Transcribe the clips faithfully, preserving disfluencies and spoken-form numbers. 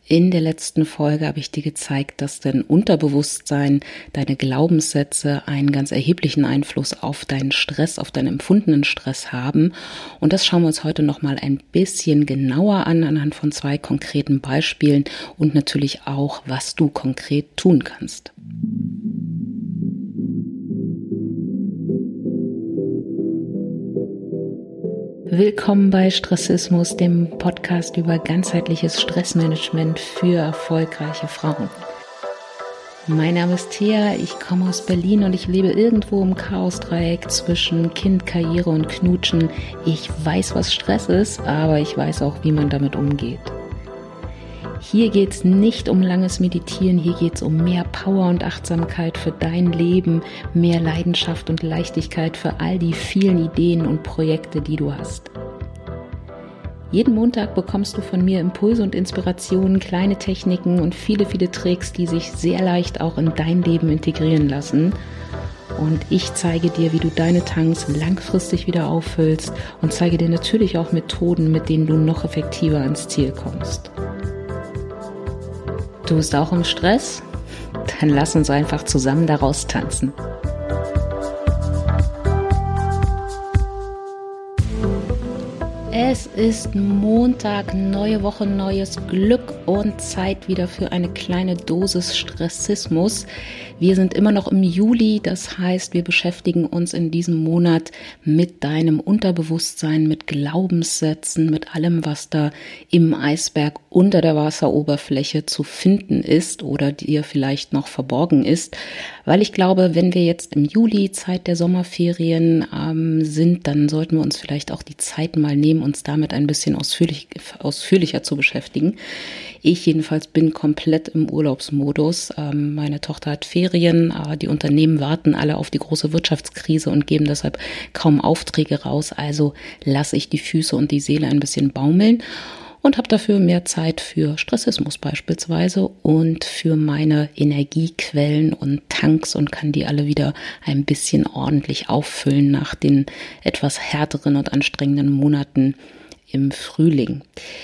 In der letzten Folge habe ich dir gezeigt, dass dein Unterbewusstsein, deine Glaubenssätze einen ganz erheblichen Einfluss auf deinen Stress, auf deinen empfundenen Stress haben. Und das schauen wir uns heute nochmal ein bisschen genauer an, anhand von zwei konkreten Beispielen und natürlich auch, was du konkret tun kannst. Willkommen bei Stressismus, dem Podcast über ganzheitliches Stressmanagement für erfolgreiche Frauen. Mein Name ist Thea, ich komme aus Berlin und ich lebe irgendwo im Chaosdreieck zwischen Kind, Karriere und Knutschen. Ich weiß, was Stress ist, aber ich weiß auch, wie man damit umgeht. Hier geht es nicht um langes Meditieren, hier geht es um mehr Power und Achtsamkeit für dein Leben, mehr Leidenschaft und Leichtigkeit für all die vielen Ideen und Projekte, die du hast. Jeden Montag bekommst du von mir Impulse und Inspirationen, kleine Techniken und viele, viele Tricks, die sich sehr leicht auch in dein Leben integrieren lassen. Und ich zeige dir, wie du deine Tanks langfristig wieder auffüllst und zeige dir natürlich auch Methoden, mit denen du noch effektiver ans Ziel kommst. Du bist auch im Stress? Dann lass uns einfach zusammen daraus tanzen. Es ist Montag, neue Woche, neues Glück und Zeit wieder für eine kleine Dosis Stressismus. Wir sind immer noch im Juli, das heißt, wir beschäftigen uns in diesem Monat mit deinem Unterbewusstsein, mit Glaubenssätzen, mit allem, was da im Eisberg unter der Wasseroberfläche zu finden ist oder dir vielleicht noch verborgen ist. Weil ich glaube, wenn wir jetzt im Juli, Zeit der Sommerferien ähm, sind, dann sollten wir uns vielleicht auch die Zeit mal nehmen, uns damit ein bisschen ausführlich, ausführlicher zu beschäftigen. Ich jedenfalls bin komplett im Urlaubsmodus. Ähm, meine Tochter hat Ferien, äh, die Unternehmen warten alle auf die große Wirtschaftskrise und geben deshalb kaum Aufträge raus. Also lasse ich die Füße und die Seele ein bisschen baumeln und habe dafür mehr Zeit für Stressismus beispielsweise und für meine Energiequellen und Tanks und kann die alle wieder ein bisschen ordentlich auffüllen nach den etwas härteren und anstrengenden Monaten im Frühling.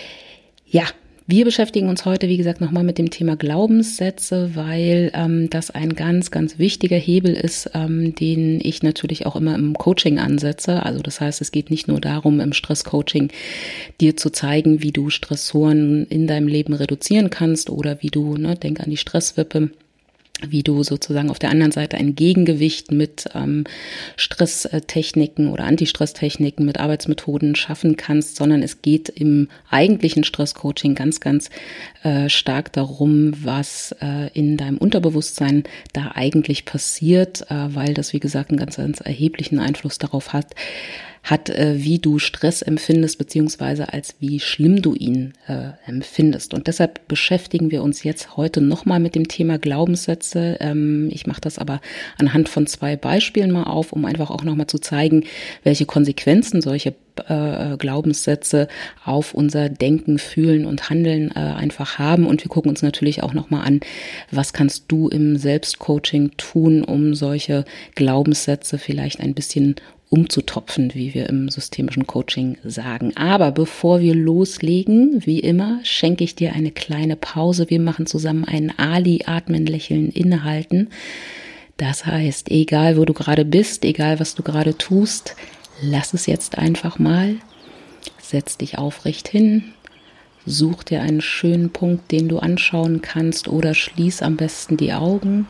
Ja, wir beschäftigen uns heute, wie gesagt, nochmal mit dem Thema Glaubenssätze, weil ähm, das ein ganz, ganz wichtiger Hebel ist, ähm, den ich natürlich auch immer im Coaching ansetze. Also das heißt, es geht nicht nur darum, im Stresscoaching dir zu zeigen, wie du Stressoren in deinem Leben reduzieren kannst oder wie du, ne, denk an die Stresswippe, wie du sozusagen auf der anderen Seite ein Gegengewicht mit ähm, Stresstechniken oder Antistresstechniken, mit Arbeitsmethoden schaffen kannst, sondern es geht im eigentlichen Stresscoaching ganz, ganz äh, stark darum, was äh, in deinem Unterbewusstsein da eigentlich passiert, äh, weil das, wie gesagt, einen ganz, ganz erheblichen Einfluss darauf hat, hat, äh, wie du Stress empfindest, beziehungsweise als wie schlimm du ihn äh, empfindest. Und deshalb beschäftigen wir uns jetzt heute nochmal mit dem Thema Glaubenssätze. Ähm, ich mache das aber anhand von zwei Beispielen mal auf, um einfach auch nochmal zu zeigen, welche Konsequenzen solche äh, Glaubenssätze auf unser Denken, Fühlen und Handeln äh, einfach haben. Und wir gucken uns natürlich auch nochmal an, was kannst du im Selbstcoaching tun, um solche Glaubenssätze vielleicht ein bisschen umzutopfen, wie wir im systemischen Coaching sagen. Aber bevor wir loslegen, wie immer, schenke ich dir eine kleine Pause. Wir machen zusammen einen Ali, atmen, lächeln, innehalten. Das heißt, egal wo du gerade bist, egal was du gerade tust, lass es jetzt einfach mal. Setz dich aufrecht hin. Such dir einen schönen Punkt, den du anschauen kannst oder schließ am besten die Augen.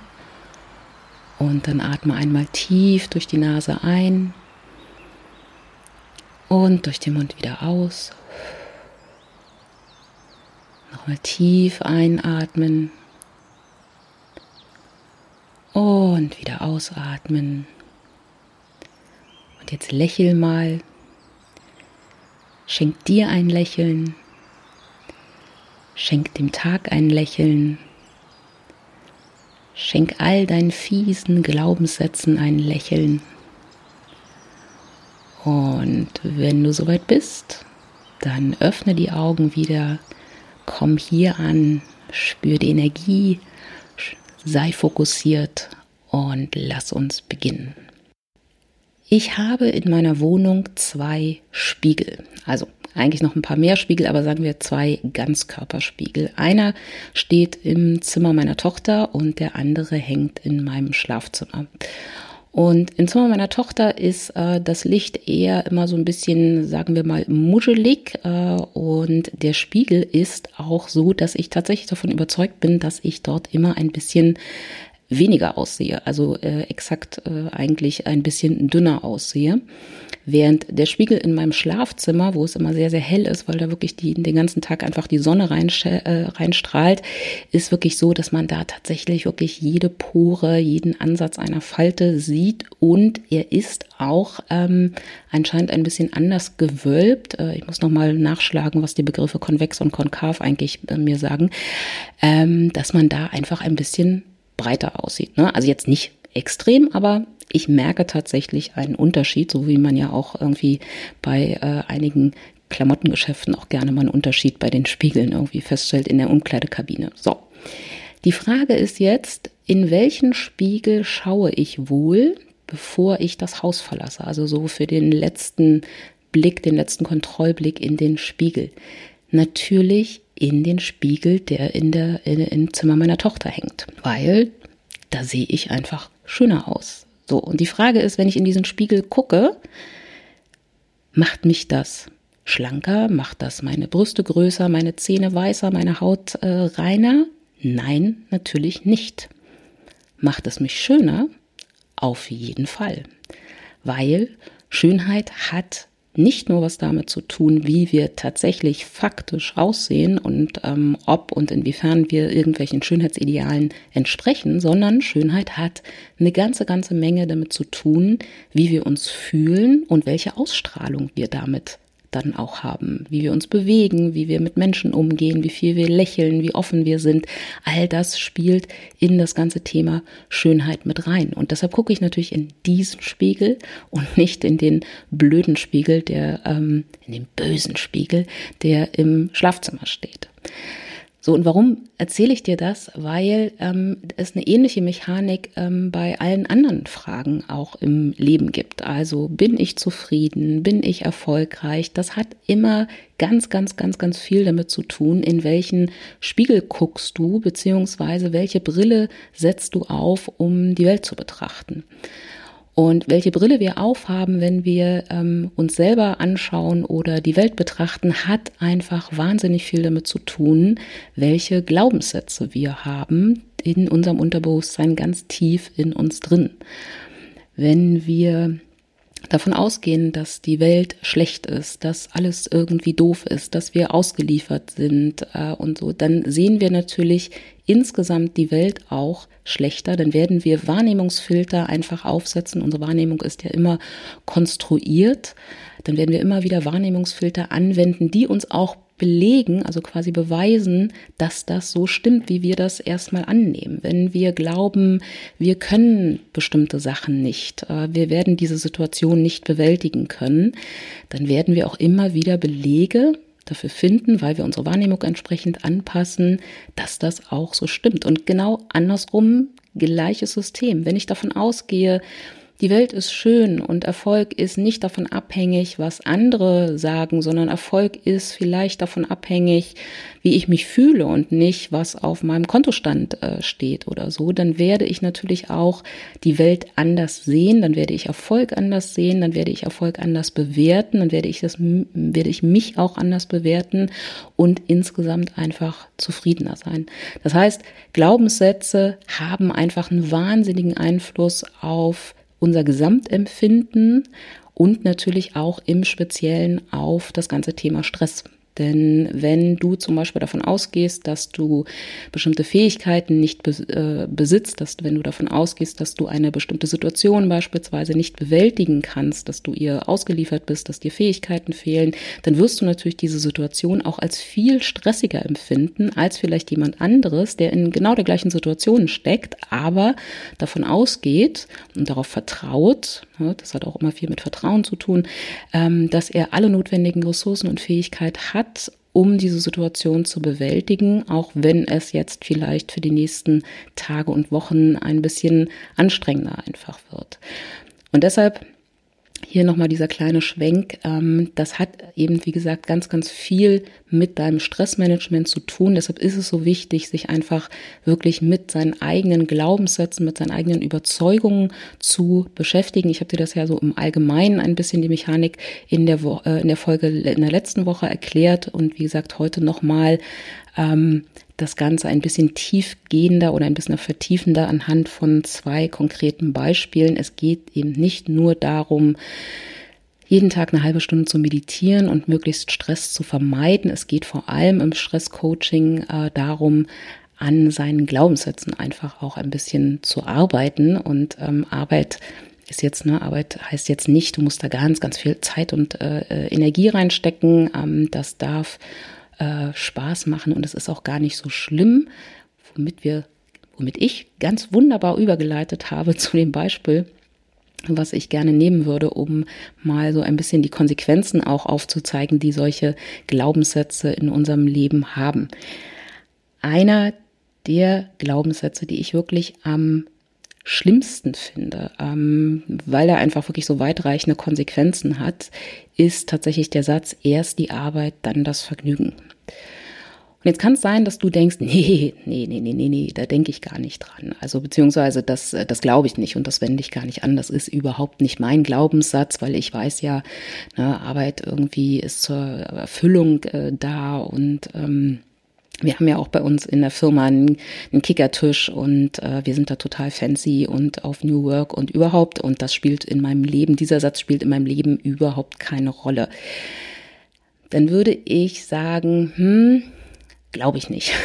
Und dann atme einmal tief durch die Nase ein. Und durch den Mund wieder aus. Nochmal tief einatmen. Und wieder ausatmen. Und jetzt lächel mal. Schenk dir ein Lächeln. Schenk dem Tag ein Lächeln. Schenk all deinen fiesen Glaubenssätzen ein Lächeln. Und wenn du soweit bist, dann öffne die Augen wieder, komm hier an, spür die Energie, sei fokussiert und lass uns beginnen. Ich habe in meiner Wohnung zwei Spiegel. Also eigentlich noch ein paar mehr Spiegel, aber sagen wir zwei Ganzkörperspiegel. Einer steht im Zimmer meiner Tochter und der andere hängt in meinem Schlafzimmer. Und im Zimmer meiner Tochter ist äh, das Licht eher immer so ein bisschen, sagen wir mal, muschelig. Äh, und der Spiegel ist auch so, dass ich tatsächlich davon überzeugt bin, dass ich dort immer ein bisschen weniger aussehe. Also äh, exakt äh, eigentlich ein bisschen dünner aussehe. Während der Spiegel in meinem Schlafzimmer, wo es immer sehr, sehr hell ist, weil da wirklich die, den ganzen Tag einfach die Sonne rein, äh, reinstrahlt, ist wirklich so, dass man da tatsächlich wirklich jede Pore, jeden Ansatz einer Falte sieht. Und er ist auch ähm, anscheinend ein bisschen anders gewölbt. Äh, ich muss nochmal nachschlagen, was die Begriffe konvex und konkav eigentlich äh, mir sagen, ähm, dass man da einfach ein bisschen breiter aussieht. Ne? Also jetzt nicht extrem, aber ich merke tatsächlich einen Unterschied, so wie man ja auch irgendwie bei äh, einigen Klamottengeschäften auch gerne mal einen Unterschied bei den Spiegeln irgendwie feststellt in der Umkleidekabine. So, die Frage ist jetzt, in welchen Spiegel schaue ich wohl, bevor ich das Haus verlasse? Also so für den letzten Blick, den letzten Kontrollblick in den Spiegel. Natürlich in den Spiegel, der in der in, im Zimmer meiner Tochter hängt, weil da sehe ich einfach schöner aus. So, und die Frage ist, wenn ich in diesen Spiegel gucke, macht mich das schlanker, macht das meine Brüste größer, meine Zähne weißer, meine Haut äh, reiner? Nein, natürlich nicht. Macht es mich schöner? Auf jeden Fall, weil Schönheit hat nicht nur was damit zu tun, wie wir tatsächlich faktisch aussehen und ähm, ob und inwiefern wir irgendwelchen Schönheitsidealen entsprechen, sondern Schönheit hat eine ganze, ganze Menge damit zu tun, wie wir uns fühlen und welche Ausstrahlung wir damit dann auch haben, wie wir uns bewegen, wie wir mit Menschen umgehen, wie viel wir lächeln, wie offen wir sind. All das spielt in das ganze Thema Schönheit mit rein. Und deshalb gucke ich natürlich in diesen Spiegel und nicht in den blöden Spiegel, der, ähm, in den bösen Spiegel, der im Schlafzimmer steht. So, und warum erzähle ich dir das? Weil ähm, es eine ähnliche Mechanik ähm, bei allen anderen Fragen auch im Leben gibt. Also bin ich zufrieden, bin ich erfolgreich? Das hat immer ganz, ganz, ganz, ganz viel damit zu tun, in welchen Spiegel guckst du, beziehungsweise welche Brille setzt du auf, um die Welt zu betrachten. Und welche Brille wir aufhaben, wenn wir ähm, uns selber anschauen oder die Welt betrachten, hat einfach wahnsinnig viel damit zu tun, welche Glaubenssätze wir haben in unserem Unterbewusstsein ganz tief in uns drin. Wenn wir davon ausgehen, dass die Welt schlecht ist, dass alles irgendwie doof ist, dass wir ausgeliefert sind äh, und so, dann sehen wir natürlich insgesamt die Welt auch schlechter. Dann werden wir Wahrnehmungsfilter einfach aufsetzen. Unsere Wahrnehmung ist ja immer konstruiert. Dann werden wir immer wieder Wahrnehmungsfilter anwenden, die uns auch belegen, also quasi beweisen, dass das so stimmt, wie wir das erstmal annehmen. Wenn wir glauben, wir können bestimmte Sachen nicht, wir werden diese Situation nicht bewältigen können, dann werden wir auch immer wieder Belege dafür finden, weil wir unsere Wahrnehmung entsprechend anpassen, dass das auch so stimmt. Und genau andersrum, gleiches System. Wenn ich davon ausgehe, die Welt ist schön und Erfolg ist nicht davon abhängig, was andere sagen, sondern Erfolg ist vielleicht davon abhängig, wie ich mich fühle und nicht, was auf meinem Kontostand äh, steht oder so, dann werde ich natürlich auch die Welt anders sehen, dann werde ich Erfolg anders sehen, dann werde ich Erfolg anders bewerten, dann werde ich das, werde ich mich auch anders bewerten und insgesamt einfach zufriedener sein. Das heißt, Glaubenssätze haben einfach einen wahnsinnigen Einfluss auf unser Gesamtempfinden und natürlich auch im Speziellen auf das ganze Thema Stress. Denn wenn du zum Beispiel davon ausgehst, dass du bestimmte Fähigkeiten nicht besitzt, dass wenn du davon ausgehst, dass du eine bestimmte Situation beispielsweise nicht bewältigen kannst, dass du ihr ausgeliefert bist, dass dir Fähigkeiten fehlen, dann wirst du natürlich diese Situation auch als viel stressiger empfinden, als vielleicht jemand anderes, der in genau der gleichen Situation steckt, aber davon ausgeht und darauf vertraut, das hat auch immer viel mit Vertrauen zu tun, dass er alle notwendigen Ressourcen und Fähigkeiten hat, um diese Situation zu bewältigen, auch wenn es jetzt vielleicht für die nächsten Tage und Wochen ein bisschen anstrengender einfach wird. Und deshalb Hier nochmal dieser kleine Schwenk, ähm, das hat eben, wie gesagt, ganz, ganz viel mit deinem Stressmanagement zu tun. Deshalb ist es so wichtig, sich einfach wirklich mit seinen eigenen Glaubenssätzen, mit seinen eigenen Überzeugungen zu beschäftigen. Ich habe dir das ja so im Allgemeinen ein bisschen die Mechanik in der, Wo- äh, in der Folge in der letzten Woche erklärt und wie gesagt, heute nochmal ähm, das Ganze ein bisschen tiefgehender oder ein bisschen vertiefender anhand von zwei konkreten Beispielen. Es geht eben nicht nur darum, jeden Tag eine halbe Stunde zu meditieren und möglichst Stress zu vermeiden. Es geht vor allem im Stresscoaching äh, darum, an seinen Glaubenssätzen einfach auch ein bisschen zu arbeiten. Und ähm, Arbeit ist jetzt, ne, Arbeit heißt jetzt nicht, du musst da ganz, ganz viel Zeit und äh, Energie reinstecken. Ähm, das darf Spaß machen und es ist auch gar nicht so schlimm, womit wir, womit ich ganz wunderbar übergeleitet habe zu dem Beispiel, was ich gerne nehmen würde, um mal so ein bisschen die Konsequenzen auch aufzuzeigen, die solche Glaubenssätze in unserem Leben haben. Einer der Glaubenssätze, die ich wirklich am schlimmsten finde, ähm, weil er einfach wirklich so weitreichende Konsequenzen hat, ist tatsächlich der Satz, erst die Arbeit, dann das Vergnügen. Und jetzt kann es sein, dass du denkst, nee, nee, nee, nee, nee, nee, da denke ich gar nicht dran. Also beziehungsweise das, das glaube ich nicht und das wende ich gar nicht an. Das ist überhaupt nicht mein Glaubenssatz, weil ich weiß ja, ne, Arbeit irgendwie ist zur Erfüllung äh, da und ähm, wir haben ja auch bei uns in der Firma einen, einen Kickertisch und äh, wir sind da total fancy und auf New Work und überhaupt. Und das spielt in meinem Leben, dieser Satz spielt in meinem Leben überhaupt keine Rolle. Dann würde ich sagen, hm, glaube ich nicht.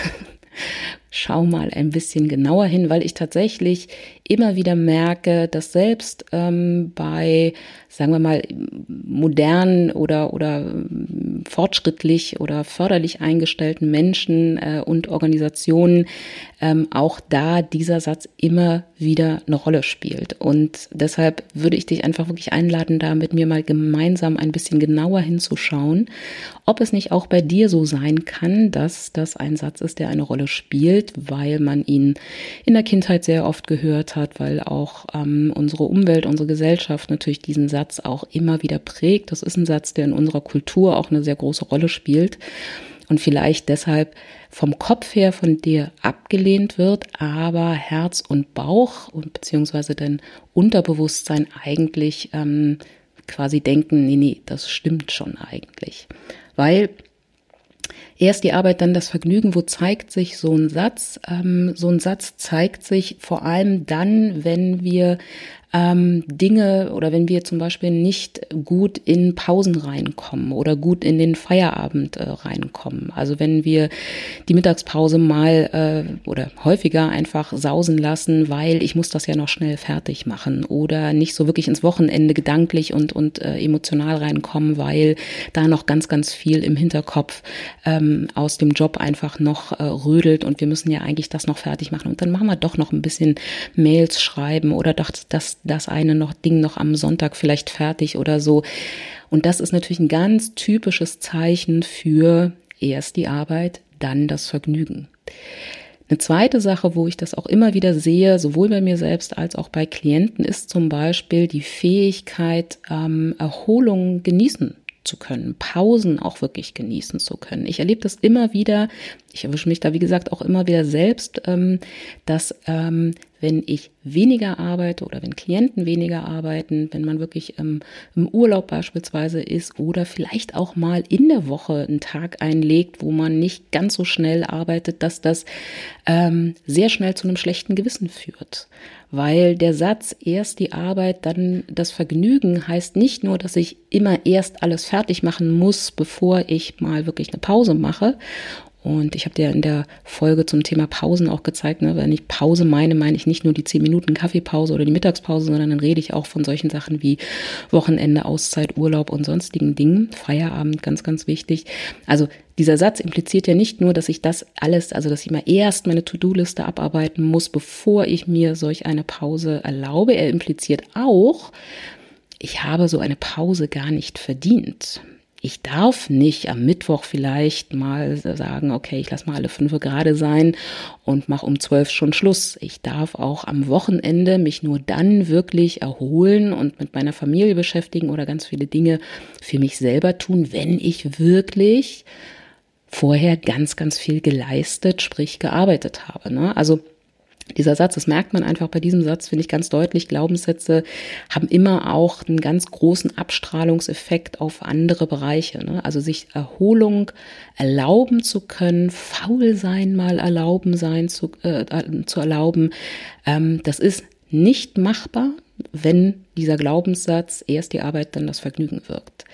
Schau mal ein bisschen genauer hin, weil ich tatsächlich immer wieder merke, dass selbst ähm, bei, sagen wir mal, modernen oder oder fortschrittlich oder förderlich eingestellten Menschen äh, und Organisationen ähm, auch da dieser Satz immer wieder eine Rolle spielt. Und deshalb würde ich dich einfach wirklich einladen, da mit mir mal gemeinsam ein bisschen genauer hinzuschauen, ob es nicht auch bei dir so sein kann, dass das ein Satz ist, der eine Rolle spielt, weil man ihn in der Kindheit sehr oft gehört hat, weil auch ähm, unsere Umwelt, unsere Gesellschaft natürlich diesen Satz auch immer wieder prägt. Das ist ein Satz, der in unserer Kultur auch eine sehr große Rolle spielt und vielleicht deshalb vom Kopf her von dir abgelehnt wird, aber Herz und Bauch und beziehungsweise dein Unterbewusstsein eigentlich ähm, quasi denken, nee, nee, das stimmt schon eigentlich. Weil erst die Arbeit, dann das Vergnügen, wo zeigt sich so ein Satz? Ähm, so ein Satz zeigt sich vor allem dann, wenn wir ähm, Dinge oder wenn wir zum Beispiel nicht gut in Pausen reinkommen oder gut in den Feierabend äh, reinkommen. Also wenn wir die Mittagspause mal äh, oder häufiger einfach sausen lassen, weil ich muss das ja noch schnell fertig machen oder nicht so wirklich ins Wochenende gedanklich und und äh, emotional reinkommen, weil da noch ganz, ganz viel im Hinterkopf ähm, aus dem Job einfach noch äh, rödelt und wir müssen ja eigentlich das noch fertig machen und dann machen wir doch noch ein bisschen Mails schreiben oder doch das das eine noch Ding noch am Sonntag vielleicht fertig oder so. Und das ist natürlich ein ganz typisches Zeichen für erst die Arbeit, dann das Vergnügen. Eine zweite Sache, wo ich das auch immer wieder sehe, sowohl bei mir selbst als auch bei Klienten, ist zum Beispiel die Fähigkeit, ähm, Erholung genießen zu können, Pausen auch wirklich genießen zu können. Ich erlebe das immer wieder, ich erwische mich da wie gesagt auch immer wieder selbst, ähm, dass ähm, wenn ich weniger arbeite oder wenn Klienten weniger arbeiten, wenn man wirklich ähm, im Urlaub beispielsweise ist oder vielleicht auch mal in der Woche einen Tag einlegt, wo man nicht ganz so schnell arbeitet, dass das ähm, sehr schnell zu einem schlechten Gewissen führt. Weil der Satz, erst die Arbeit, dann das Vergnügen, heißt nicht nur, dass ich immer erst alles fertig machen muss, bevor ich mal wirklich eine Pause mache. Und ich habe dir in der Folge zum Thema Pausen auch gezeigt, ne, wenn ich Pause meine, meine ich nicht nur die zehn Minuten Kaffeepause oder die Mittagspause, sondern dann rede ich auch von solchen Sachen wie Wochenende, Auszeit, Urlaub und sonstigen Dingen. Feierabend, ganz, ganz wichtig. Also dieser Satz impliziert ja nicht nur, dass ich das alles, also dass ich mal erst meine To-Do-Liste abarbeiten muss, bevor ich mir solch eine Pause erlaube. Er impliziert auch, ich habe so eine Pause gar nicht verdient. Ich darf nicht am Mittwoch vielleicht mal sagen, okay, ich lasse mal alle fünf gerade sein und mache um zwölf schon Schluss. Ich darf auch am Wochenende mich nur dann wirklich erholen und mit meiner Familie beschäftigen oder ganz viele Dinge für mich selber tun, wenn ich wirklich vorher ganz, ganz viel geleistet, sprich gearbeitet habe. Ne? Also dieser Satz, das merkt man einfach bei diesem Satz, finde ich ganz deutlich, Glaubenssätze haben immer auch einen ganz großen Abstrahlungseffekt auf andere Bereiche. Ne? Also sich Erholung erlauben zu können, faul sein mal erlauben sein zu, äh, zu erlauben, ähm, das ist nicht machbar, wenn dieser Glaubenssatz erst die Arbeit, dann das Vergnügen wirkt.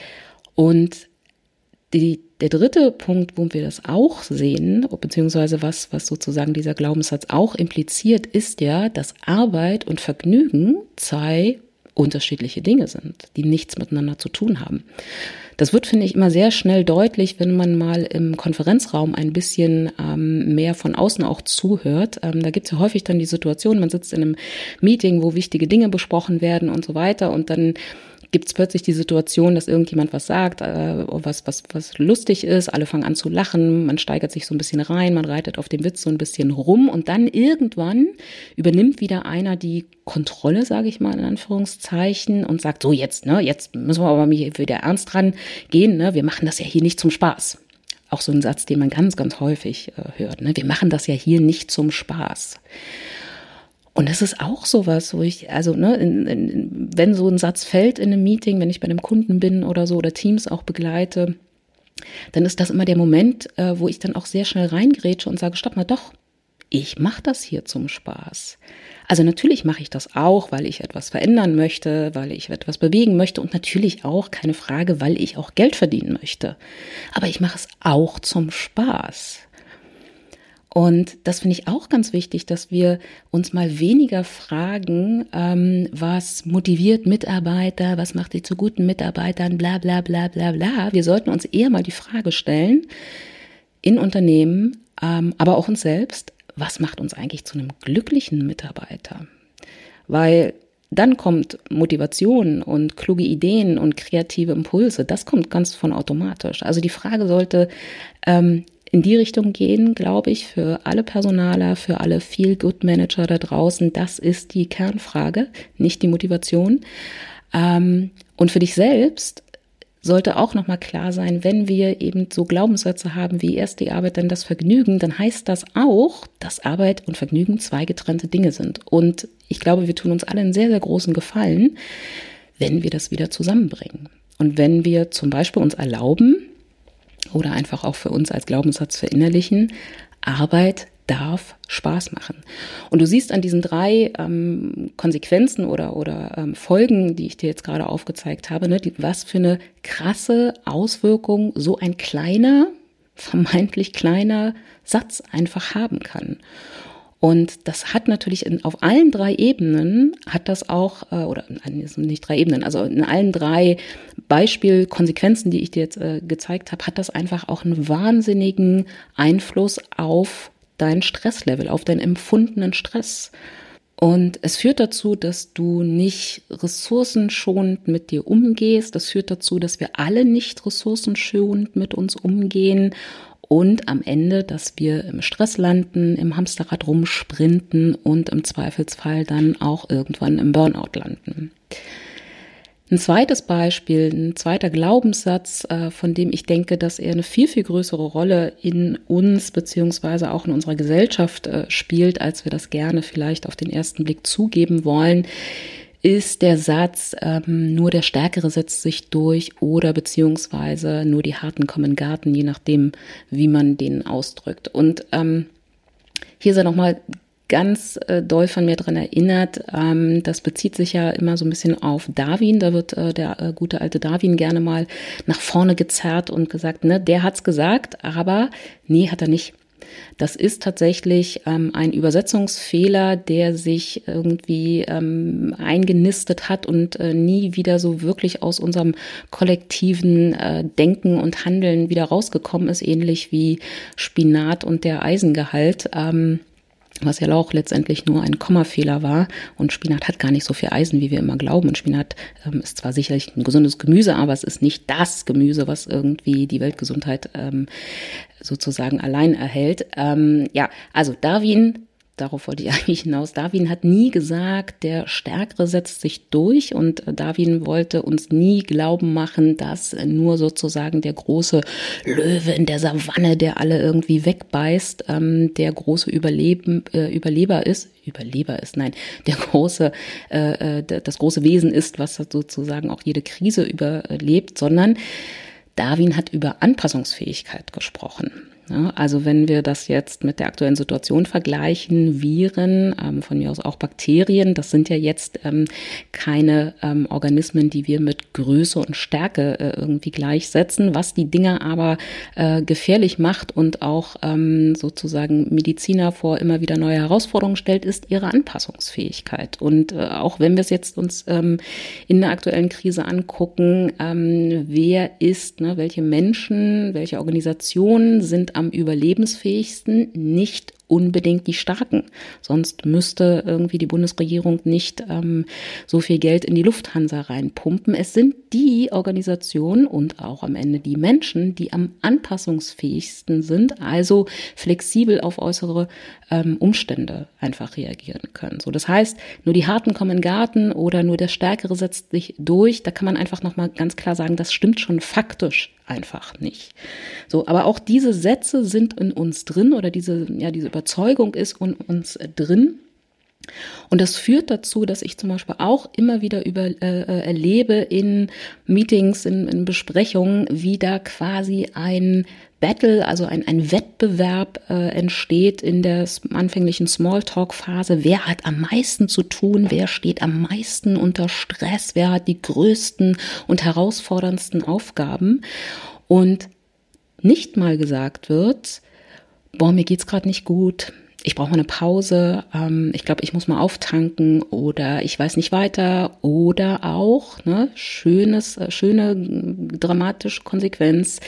Und Die, der dritte Punkt, wo wir das auch sehen, beziehungsweise was, was sozusagen dieser Glaubenssatz auch impliziert, ist ja, dass Arbeit und Vergnügen zwei unterschiedliche Dinge sind, die nichts miteinander zu tun haben. Das wird, finde ich, immer sehr schnell deutlich, wenn man mal im Konferenzraum ein bisschen ähm, mehr von außen auch zuhört. Ähm, da gibt es ja häufig dann die Situation, man sitzt in einem Meeting, wo wichtige Dinge besprochen werden und so weiter, und dann gibt es plötzlich die Situation, dass irgendjemand was sagt, äh, was, was, was lustig ist, alle fangen an zu lachen, man steigert sich so ein bisschen rein, man reitet auf dem Witz so ein bisschen rum, und dann irgendwann übernimmt wieder einer die Kontrolle, sage ich mal in Anführungszeichen, und sagt, so jetzt, ne, jetzt müssen wir aber wieder ernst dran gehen, ne, wir machen das ja hier nicht zum Spaß. Auch so ein Satz, den man ganz, ganz häufig äh, hört, ne, wir machen das ja hier nicht zum Spaß. Und das ist auch sowas, wo ich, also ne, in, in, wenn so ein Satz fällt in einem Meeting, wenn ich bei einem Kunden bin oder so oder Teams auch begleite, dann ist das immer der Moment, äh, wo ich dann auch sehr schnell reingrätsche und sage, stopp mal doch, ich mache das hier zum Spaß. Also natürlich mache ich das auch, weil ich etwas verändern möchte, weil ich etwas bewegen möchte, und natürlich auch, keine Frage, weil ich auch Geld verdienen möchte. Aber ich mache es auch zum Spaß. Und das finde ich auch ganz wichtig, dass wir uns mal weniger fragen, ähm, was motiviert Mitarbeiter, was macht sie zu guten Mitarbeitern, bla bla bla bla bla. Wir sollten uns eher mal die Frage stellen, in Unternehmen, ähm, aber auch uns selbst, was macht uns eigentlich zu einem glücklichen Mitarbeiter? Weil dann kommt Motivation und kluge Ideen und kreative Impulse, das kommt ganz von automatisch. Also die Frage sollte ähm, in die Richtung gehen, glaube ich, für alle Personaler, für alle Feel-Good-Manager da draußen. Das ist die Kernfrage, nicht die Motivation. Ähm, und für dich selbst sollte auch nochmal klar sein, wenn wir eben so Glaubenssätze haben wie erst die Arbeit, dann das Vergnügen, dann heißt das auch, dass Arbeit und Vergnügen zwei getrennte Dinge sind. Und ich glaube, wir tun uns alle einen sehr, sehr großen Gefallen, wenn wir das wieder zusammenbringen. Und wenn wir zum Beispiel uns erlauben, oder einfach auch für uns als Glaubenssatz verinnerlichen, Arbeit darf Spaß machen. Und du siehst an diesen drei ähm, Konsequenzen oder, oder ähm, Folgen, die ich dir jetzt gerade aufgezeigt habe, ne, die, was für eine krasse Auswirkung so ein kleiner, vermeintlich kleiner Satz einfach haben kann. Und das hat natürlich in, auf allen drei Ebenen, hat das auch, äh, oder nicht drei Ebenen, also in allen drei Beispielkonsequenzen, die ich dir jetzt äh, gezeigt habe, hat das einfach auch einen wahnsinnigen Einfluss auf dein Stresslevel, auf deinen empfundenen Stress. Und es führt dazu, dass du nicht ressourcenschonend mit dir umgehst. Das führt dazu, dass wir alle nicht ressourcenschonend mit uns umgehen. Und am Ende, dass wir im Stress landen, im Hamsterrad rumsprinten und im Zweifelsfall dann auch irgendwann im Burnout landen. Ein zweites Beispiel, ein zweiter Glaubenssatz, von dem ich denke, dass er eine viel, viel größere Rolle in uns beziehungsweise auch in unserer Gesellschaft spielt, als wir das gerne vielleicht auf den ersten Blick zugeben wollen, ist der Satz, ähm, nur der Stärkere setzt sich durch oder beziehungsweise nur die Harten kommen in den Garten, je nachdem, wie man den ausdrückt. Und ähm, hier sei nochmal ganz äh, doll von mir dran erinnert, ähm, das bezieht sich ja immer so ein bisschen auf Darwin, da wird äh, der äh, gute alte Darwin gerne mal nach vorne gezerrt und gesagt, ne, der hat's gesagt, aber nee, hat er nicht. Das ist tatsächlich ähm, ein Übersetzungsfehler, der sich irgendwie ähm, eingenistet hat und äh, nie wieder so wirklich aus unserem kollektiven äh, Denken und Handeln wieder rausgekommen ist, ähnlich wie Spinat und der Eisengehalt. Ähm, was ja auch letztendlich nur ein Kommafehler war. Und Spinat hat gar nicht so viel Eisen, wie wir immer glauben. Und Spinat ähm, ist zwar sicherlich ein gesundes Gemüse, aber es ist nicht das Gemüse, was irgendwie die Weltgesundheit ähm, sozusagen allein erhält. Ähm, ja, also Darwin, darauf wollte ich eigentlich hinaus, Darwin hat nie gesagt, der Stärkere setzt sich durch, und Darwin wollte uns nie glauben machen, dass nur sozusagen der große Löwe in der Savanne, der alle irgendwie wegbeißt, ähm, der große Überleben, äh, Überleber ist, Überleber ist, nein, der große, äh, das große Wesen ist, was sozusagen auch jede Krise überlebt, sondern Darwin hat über Anpassungsfähigkeit gesprochen. Ja, also wenn wir das jetzt mit der aktuellen Situation vergleichen, Viren, ähm, von mir aus auch Bakterien, das sind ja jetzt ähm, keine ähm, Organismen, die wir mit Größe und Stärke äh, irgendwie gleichsetzen. Was die Dinger aber äh, gefährlich macht und auch ähm, sozusagen Mediziner vor immer wieder neue Herausforderungen stellt, ist ihre Anpassungsfähigkeit. Und äh, auch wenn wir es jetzt uns ähm, in der aktuellen Krise angucken, ähm, wer ist, ne, welche Menschen, welche Organisationen sind am überlebensfähigsten, nicht unbedingt die Starken. Sonst müsste irgendwie die Bundesregierung nicht ähm, so viel Geld in die Lufthansa reinpumpen. Es sind die Organisationen und auch am Ende die Menschen, die am anpassungsfähigsten sind, also flexibel auf äußere ähm, Umstände einfach reagieren können. So, das heißt, nur die Harten kommen in den Garten oder nur der Stärkere setzt sich durch. Da kann man einfach nochmal ganz klar sagen, das stimmt schon faktisch einfach nicht. So, aber auch diese Sätze sind in uns drin, oder diese, ja, diese Überzeugung ist in uns drin. Und das führt dazu, dass ich zum Beispiel auch immer wieder über, äh, erlebe in Meetings, in, in Besprechungen, wie da quasi ein Battle, also ein, ein Wettbewerb äh, entsteht in der anfänglichen Smalltalk-Phase. Wer hat am meisten zu tun? Wer steht am meisten unter Stress? Wer hat die größten und herausforderndsten Aufgaben? Und nicht mal gesagt wird, boah, mir geht's gerade nicht gut. Ich brauche mal eine Pause, ähm, ich glaube, ich muss mal auftanken, oder ich weiß nicht weiter, oder auch, ne, schönes, schöne, dramatische Konsequenz.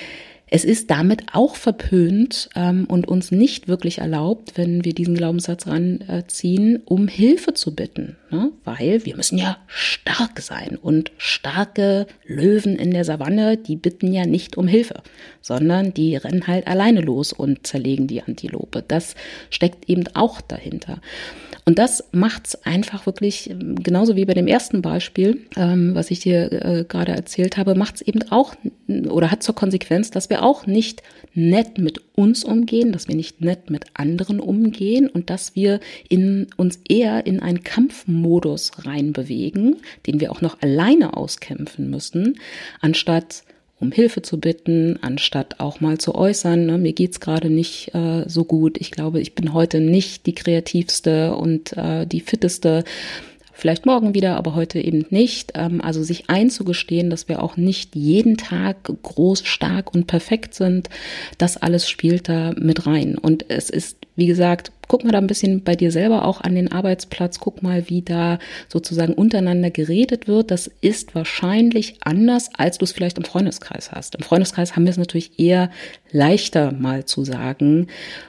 Es ist damit auch verpönt ähm, und uns nicht wirklich erlaubt, wenn wir diesen Glaubenssatz ranziehen, um Hilfe zu bitten, ne? Weil wir müssen ja stark sein, und starke Löwen in der Savanne, die bitten ja nicht um Hilfe, sondern die rennen halt alleine los und zerlegen die Antilope. Das steckt eben auch dahinter. Und das macht's einfach wirklich, genauso wie bei dem ersten Beispiel, ähm, was ich dir äh, gerade erzählt habe, macht's eben auch, oder hat zur Konsequenz, dass wir auch nicht nett mit uns umgehen, dass wir nicht nett mit anderen umgehen und dass wir in, uns eher in einen Kampfmodus reinbewegen, den wir auch noch alleine auskämpfen müssen, anstatt um Hilfe zu bitten, anstatt auch mal zu äußern, ne, mir geht's gerade nicht äh, so gut. Ich glaube, ich bin heute nicht die kreativste und äh, die fitteste. Vielleicht morgen wieder, aber heute eben nicht. Ähm, also sich einzugestehen, dass wir auch nicht jeden Tag groß, stark und perfekt sind, das alles spielt da mit rein. Und es ist, wie gesagt, guck mal da ein bisschen bei dir selber auch an den Arbeitsplatz, guck mal, wie da sozusagen untereinander geredet wird. Das ist wahrscheinlich anders, als du es vielleicht im Freundeskreis hast. Im Freundeskreis haben wir es natürlich eher leichter mal zu sagen,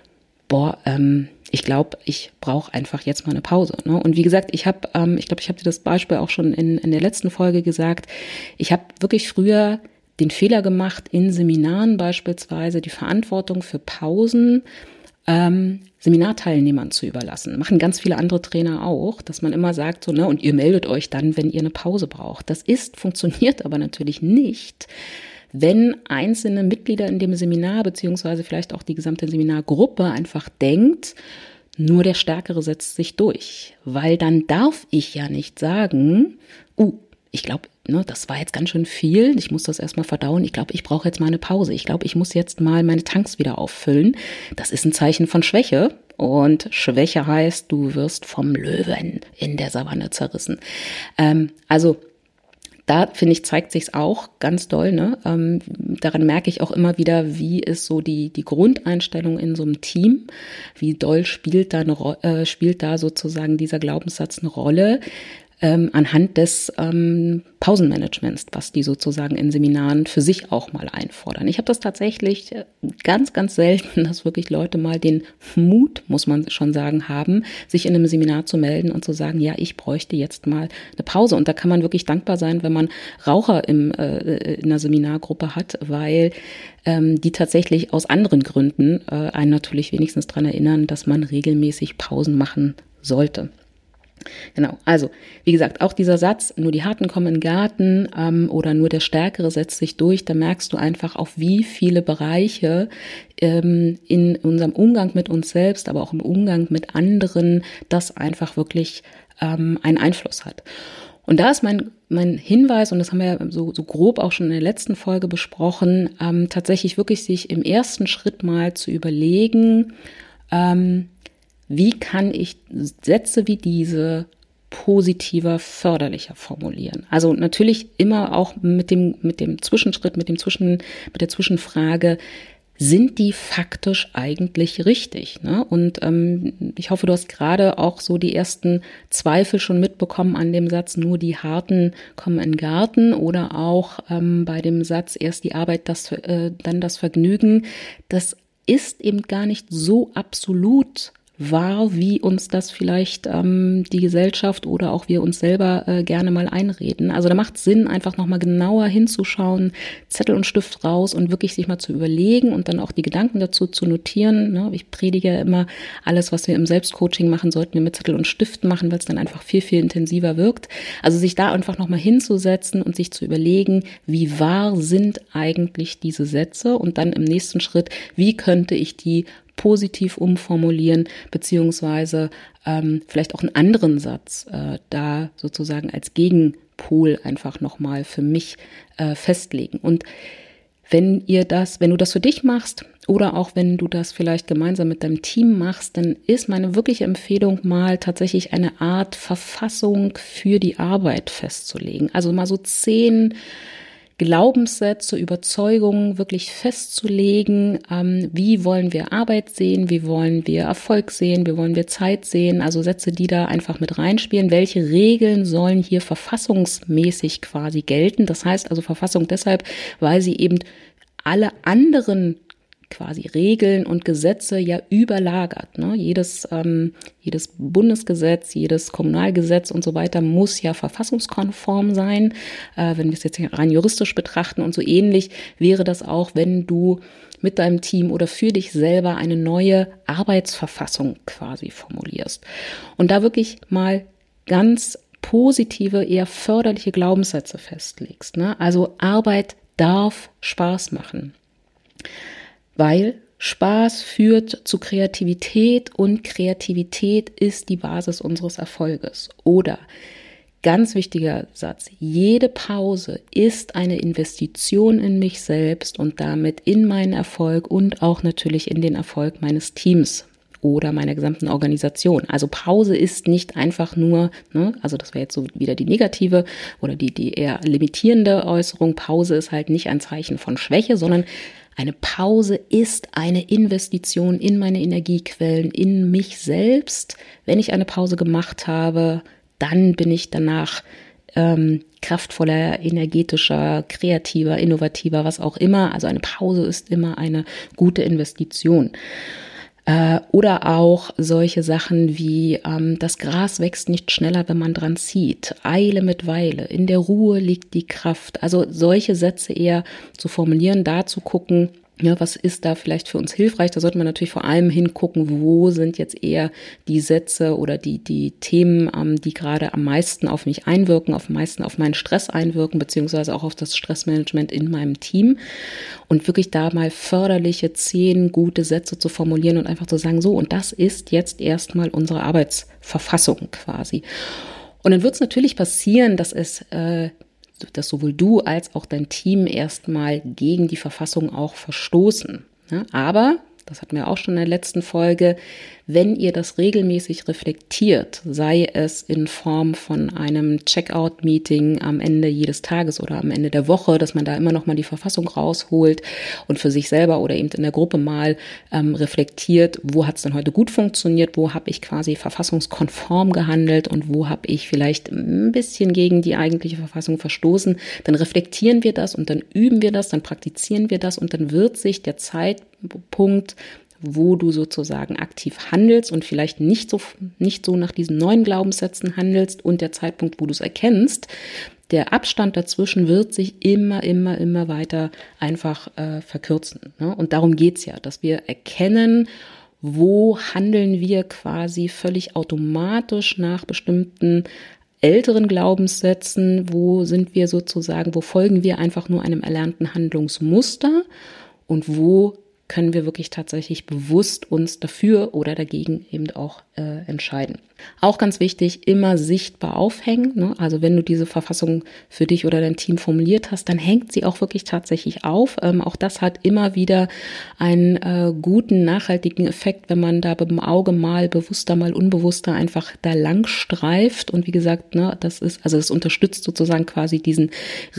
boah, ähm, ich glaube, ich brauche einfach jetzt mal eine Pause. Ne? Und wie gesagt, ich habe, ähm, ich glaube, ich habe dir das Beispiel auch schon in, in der letzten Folge gesagt. Ich habe wirklich früher den Fehler gemacht, in Seminaren beispielsweise die Verantwortung für Pausen ähm, Seminarteilnehmern zu überlassen. Machen ganz viele andere Trainer auch, dass man immer sagt, so, ne, und ihr meldet euch dann, wenn ihr eine Pause braucht. Das ist, funktioniert aber natürlich nicht, wenn einzelne Mitglieder in dem Seminar beziehungsweise vielleicht auch die gesamte Seminargruppe einfach denkt, nur der Stärkere setzt sich durch. Weil dann darf ich ja nicht sagen, uh, ich glaube, ne, das war jetzt ganz schön viel, ich muss das erstmal verdauen, ich glaube, ich brauche jetzt mal eine Pause, ich glaube, ich muss jetzt mal meine Tanks wieder auffüllen. Das ist ein Zeichen von Schwäche. Und Schwäche heißt, du wirst vom Löwen in der Savanne zerrissen. Ähm, also Da, finde ich, zeigt sich's auch ganz doll. Ne? Ähm, daran merke ich auch immer wieder, wie ist so die, die Grundeinstellung in so einem Team, wie doll spielt da, eine, äh, spielt da sozusagen dieser Glaubenssatz eine Rolle. ähm, anhand des ähm, Pausenmanagements, was die sozusagen in Seminaren für sich auch mal einfordern. Ich habe das tatsächlich ganz, ganz selten, dass wirklich Leute mal den Mut, muss man schon sagen, haben, sich in einem Seminar zu melden und zu sagen, ja, ich bräuchte jetzt mal eine Pause. Und da kann man wirklich dankbar sein, wenn man Raucher im, äh, in einer Seminargruppe hat, weil ähm, die tatsächlich aus anderen Gründen äh, einen natürlich wenigstens daran erinnern, dass man regelmäßig Pausen machen sollte. Genau, also wie gesagt, auch dieser Satz, nur die Harten kommen in den Garten ähm, oder nur der Stärkere setzt sich durch, da merkst du einfach, auf wie viele Bereiche ähm, in unserem Umgang mit uns selbst, aber auch im Umgang mit anderen, das einfach wirklich ähm, einen Einfluss hat. Und da ist mein, mein Hinweis, und das haben wir so, so grob auch schon in der letzten Folge besprochen, ähm, tatsächlich wirklich sich im ersten Schritt mal zu überlegen, ähm, wie kann ich Sätze wie diese positiver, förderlicher formulieren? Also natürlich immer auch mit dem, mit dem Zwischenschritt, mit dem Zwischen, mit der Zwischenfrage, sind die faktisch eigentlich richtig? Ne? Und ähm, ich hoffe, du hast gerade auch so die ersten Zweifel schon mitbekommen an dem Satz, nur die Harten kommen in den Garten, oder auch ähm, bei dem Satz, erst die Arbeit, das, äh, dann das Vergnügen. Das ist eben gar nicht so absolut wahr, wie uns das vielleicht ähm, die Gesellschaft oder auch wir uns selber äh, gerne mal einreden. Also da macht es Sinn, einfach nochmal genauer hinzuschauen, Zettel und Stift raus und wirklich sich mal zu überlegen und dann auch die Gedanken dazu zu notieren. Ne? Ich predige ja immer, alles, was wir im Selbstcoaching machen, sollten wir mit Zettel und Stift machen, weil es dann einfach viel, viel intensiver wirkt. Also sich da einfach nochmal hinzusetzen und sich zu überlegen, wie wahr sind eigentlich diese Sätze, und dann im nächsten Schritt, wie könnte ich die positiv umformulieren, beziehungsweise ähm, vielleicht auch einen anderen Satz äh, da sozusagen als Gegenpol einfach nochmal für mich äh, festlegen. Und wenn ihr das, wenn du das für dich machst oder auch wenn du das vielleicht gemeinsam mit deinem Team machst, dann ist meine wirkliche Empfehlung, mal tatsächlich eine Art Verfassung für die Arbeit festzulegen. Also mal so zehn Glaubenssätze, Überzeugungen wirklich festzulegen, ähm, wie wollen wir Arbeit sehen, wie wollen wir Erfolg sehen, wie wollen wir Zeit sehen, also Sätze, die da einfach mit reinspielen, welche Regeln sollen hier verfassungsmäßig quasi gelten, das heißt also Verfassung deshalb, weil sie eben alle anderen quasi Regeln und Gesetze ja überlagert. Ne? Jedes, ähm, jedes Bundesgesetz, jedes Kommunalgesetz und so weiter muss ja verfassungskonform sein, äh, wenn wir es jetzt rein juristisch betrachten. Und so ähnlich wäre das auch, wenn du mit deinem Team oder für dich selber eine neue Arbeitsverfassung quasi formulierst. Und da wirklich mal ganz positive, eher förderliche Glaubenssätze festlegst. Ne? Also Arbeit darf Spaß machen. Weil Spaß führt zu Kreativität und Kreativität ist die Basis unseres Erfolges. Oder, ganz wichtiger Satz, jede Pause ist eine Investition in mich selbst und damit in meinen Erfolg und auch natürlich in den Erfolg meines Teams oder meiner gesamten Organisation. Also Pause ist nicht einfach nur, ne, also das wäre jetzt so wieder die negative oder die, die eher limitierende Äußerung. Pause ist halt nicht ein Zeichen von Schwäche, sondern eine Pause ist eine Investition in meine Energiequellen, in mich selbst. Wenn ich eine Pause gemacht habe, dann bin ich danach ähm, kraftvoller, energetischer, kreativer, innovativer, was auch immer. Also eine Pause ist immer eine gute Investition. Äh, oder auch solche Sachen wie, ähm, das Gras wächst nicht schneller, wenn man dran zieht. Eile mit Weile, in der Ruhe liegt die Kraft. Also solche Sätze eher zu formulieren, da zu gucken, ja, was ist da vielleicht für uns hilfreich? Da sollte man natürlich vor allem hingucken, wo sind jetzt eher die Sätze oder die, die Themen, ähm, die gerade am meisten auf mich einwirken, am meisten auf meinen Stress einwirken, beziehungsweise auch auf das Stressmanagement in meinem Team. Und wirklich da mal förderliche, zehn gute Sätze zu formulieren und einfach zu sagen, so, und das ist jetzt erstmal unsere Arbeitsverfassung quasi. Und dann wird es natürlich passieren, dass es äh, dass sowohl du als auch dein Team erstmal gegen die Verfassung auch verstoßen. Ja, aber, das hatten wir auch schon in der letzten Folge, wenn ihr das regelmäßig reflektiert, sei es in Form von einem Checkout-Meeting am Ende jedes Tages oder am Ende der Woche, dass man da immer noch mal die Verfassung rausholt und für sich selber oder eben in der Gruppe mal ähm, reflektiert, wo hat es denn heute gut funktioniert, wo habe ich quasi verfassungskonform gehandelt und wo habe ich vielleicht ein bisschen gegen die eigentliche Verfassung verstoßen, dann reflektieren wir das und dann üben wir das, dann praktizieren wir das und dann wird sich der Zeitpunkt, wo du sozusagen aktiv handelst und vielleicht nicht so, nicht so nach diesen neuen Glaubenssätzen handelst und der Zeitpunkt, wo du es erkennst, der Abstand dazwischen wird sich immer, immer, immer weiter einfach äh, verkürzen. Ne? Und darum geht's ja, dass wir erkennen, wo handeln wir quasi völlig automatisch nach bestimmten älteren Glaubenssätzen, wo sind wir sozusagen, wo folgen wir einfach nur einem erlernten Handlungsmuster und wo können wir wirklich tatsächlich bewusst uns dafür oder dagegen eben auch äh, entscheiden. Auch ganz wichtig, immer sichtbar aufhängen. Ne? Also wenn du diese Verfassung für dich oder dein Team formuliert hast, dann hängt sie auch wirklich tatsächlich auf. Ähm, auch das hat immer wieder einen äh, guten, nachhaltigen Effekt, wenn man da mit dem Auge mal bewusster, mal unbewusster einfach da lang streift. Und wie gesagt, ne, das ist, also das unterstützt sozusagen quasi diesen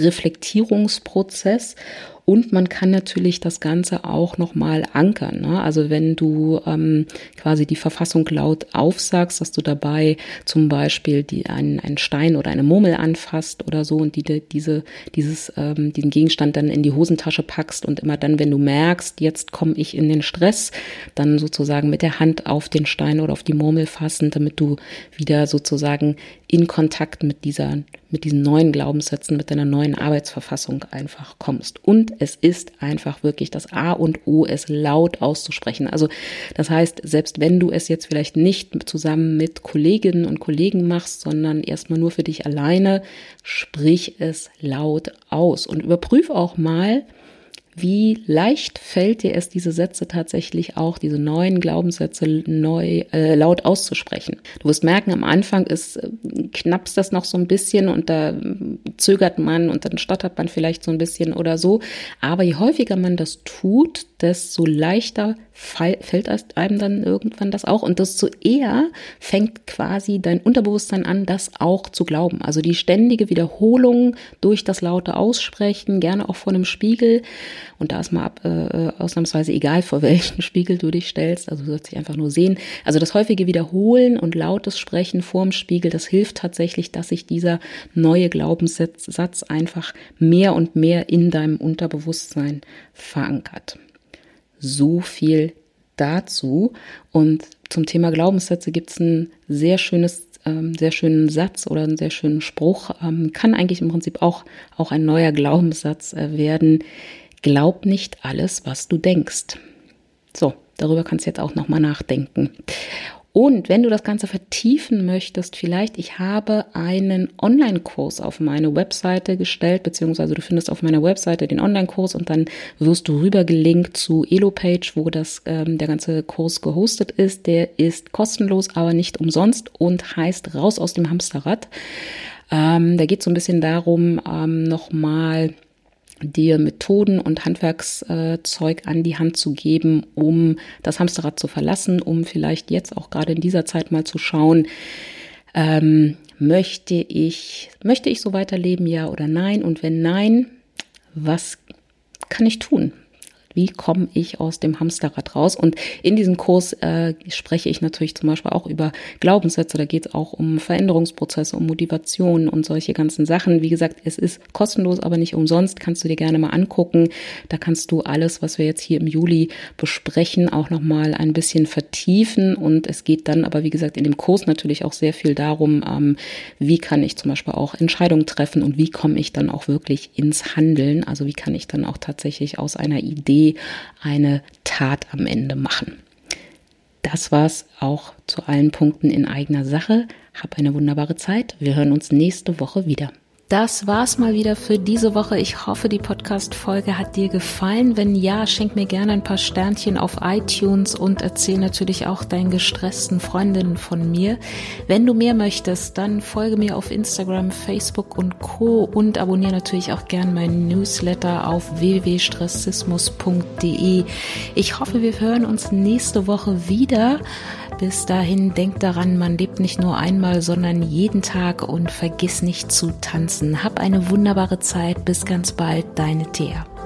Reflektierungsprozess. Und man kann natürlich das Ganze auch nochmal ankern. Ne? Also wenn du ähm, quasi die Verfassung laut aufsagst, dass du dabei zum Beispiel die, einen, einen Stein oder eine Murmel anfasst oder so und die, die, diese, dieses, ähm, diesen Gegenstand dann in die Hosentasche packst und immer dann, wenn du merkst, jetzt komme ich in den Stress, dann sozusagen mit der Hand auf den Stein oder auf die Murmel fassen, damit du wieder sozusagen in Kontakt mit dieser, mit diesen neuen Glaubenssätzen, mit deiner neuen Arbeitsverfassung einfach kommst. Und es ist einfach wirklich das A und O, es laut auszusprechen. Also das heißt, selbst wenn du es jetzt vielleicht nicht zusammen mit Kolleginnen und Kollegen machst, sondern erstmal nur für dich alleine, sprich es laut aus und überprüf auch mal, wie leicht fällt dir es, diese Sätze tatsächlich auch, diese neuen Glaubenssätze neu äh, laut auszusprechen. Du wirst merken, am Anfang ist äh, knappst das noch so ein bisschen und da äh, zögert man und dann stottert man vielleicht so ein bisschen oder so. Aber je häufiger man das tut, desto leichter fall, fällt einem dann irgendwann das auch und desto eher fängt quasi dein Unterbewusstsein an, das auch zu glauben. Also die ständige Wiederholung durch das laute Aussprechen, gerne auch vor einem Spiegel. Und da ist mal ab, äh, ausnahmsweise egal, vor welchen Spiegel du dich stellst. Also du sollst dich einfach nur sehen. Also das häufige Wiederholen und lautes Sprechen vorm Spiegel, das hilft tatsächlich, dass sich dieser neue Glaubenssatz einfach mehr und mehr in deinem Unterbewusstsein verankert. So viel dazu. Und zum Thema Glaubenssätze gibt es ein sehr schönes Ähm, sehr schönen Satz oder einen sehr schönen Spruch, ähm, kann eigentlich im Prinzip auch, auch ein neuer Glaubenssatz äh, werden. Glaub nicht alles, was du denkst. So, darüber kannst du jetzt auch nochmal nachdenken. Und wenn du das Ganze vertiefen möchtest, vielleicht, ich habe einen Online-Kurs auf meine Webseite gestellt, beziehungsweise du findest auf meiner Webseite den Online-Kurs und dann wirst du rüber gelinkt zu Elopage, wo das ähm, der ganze Kurs gehostet ist. Der ist kostenlos, aber nicht umsonst und heißt Raus aus dem Hamsterrad. Ähm, da geht es so ein bisschen darum, ähm, nochmal dir Methoden und Handwerkszeug an die Hand zu geben, um das Hamsterrad zu verlassen, um vielleicht jetzt auch gerade in dieser Zeit mal zu schauen, ähm, möchte ich, möchte ich so weiterleben, ja oder nein? Und wenn nein, was kann ich tun? Wie komme ich aus dem Hamsterrad raus? Und in diesem Kurs äh, spreche ich natürlich zum Beispiel auch über Glaubenssätze. Da geht es auch um Veränderungsprozesse, um Motivation und solche ganzen Sachen. Wie gesagt, es ist kostenlos, aber nicht umsonst. Kannst du dir gerne mal angucken. Da kannst du alles, was wir jetzt hier im Juli besprechen, auch nochmal ein bisschen vertiefen. Und es geht dann aber, wie gesagt, in dem Kurs natürlich auch sehr viel darum, ähm, wie kann ich zum Beispiel auch Entscheidungen treffen und wie komme ich dann auch wirklich ins Handeln. Also wie kann ich dann auch tatsächlich aus einer Idee eine Tat am Ende machen. Das war's auch zu allen Punkten in eigener Sache. Hab eine wunderbare Zeit. Wir hören uns nächste Woche wieder. Das war's mal wieder für diese Woche. Ich hoffe, die Podcast-Folge hat dir gefallen. Wenn ja, schenk mir gerne ein paar Sternchen auf iTunes und erzähl natürlich auch deinen gestressten Freundinnen von mir. Wenn du mehr möchtest, dann folge mir auf Instagram, Facebook und Co. und abonniere natürlich auch gerne meinen Newsletter auf w w w punkt stressismus punkt d e. Ich hoffe, wir hören uns nächste Woche wieder. Bis dahin, denk daran, man lebt nicht nur einmal, sondern jeden Tag und vergiss nicht zu tanzen. Hab eine wunderbare Zeit. Bis ganz bald, deine Thea.